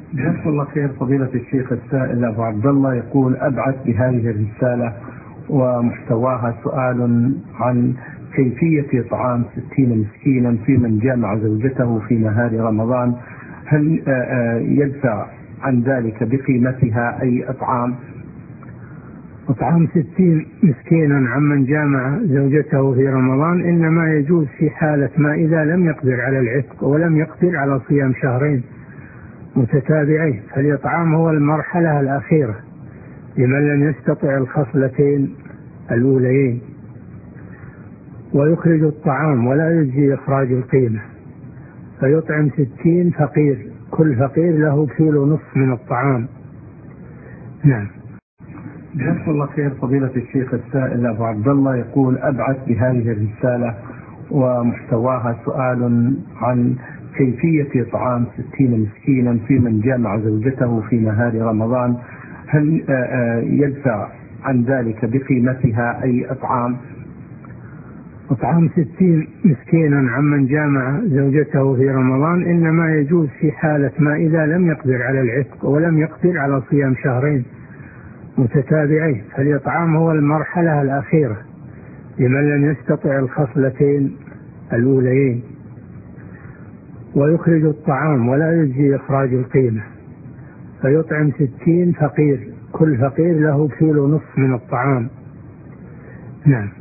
جزاك الله خير فضيلة الشيخ. السائل أبو عبد الله يقول: أبعث بهذه الرسالة ومحتواها سؤال عن كيفية إطعام 60 مسكينا في من جامع زوجته في نهار رمضان. هل يدفع عن ذلك بقيمتها أي إطعام؟ إطعام 60 مسكينا عمن جامع زوجته في رمضان إنما يجوز في حالة ما إذا لم يقدر على العتق ولم يقدر على صيام شهرين متتابعين، فالإطعام هو المرحلة الأخيرة لمن لم يستطع الخصلتين الأوليين. ويخرج الطعام ولا يجزي إخراج القيمة، فيطعم 60 فقير، كل فقير له كيلو نصف من الطعام. نعم. جزاك الله خير فضيلة الشيخ. السائل أبو عبد الله يقول: أبعث بهذه الرسالة ومحتواها سؤال عن كيفية إطعام 60 مسكينا في من جامع زوجته في نهار رمضان. هل يدفع عن ذلك بقيمتها أي إطعام؟ إطعام 60 مسكينا عمن جامع زوجته في رمضان إنما يجوز في حالة ما إذا لم يقدر على العتق ولم يقدر على صيام شهرين متتابعين، فالإطعام هو المرحلة الأخيرة لمن لم يستطع الخصلتين الأوليين. ويخرج الطعام ولا يجزي إخراج القيمة، فيطعم 60 فقير، كل فقير له كيلو نصف من الطعام. نعم.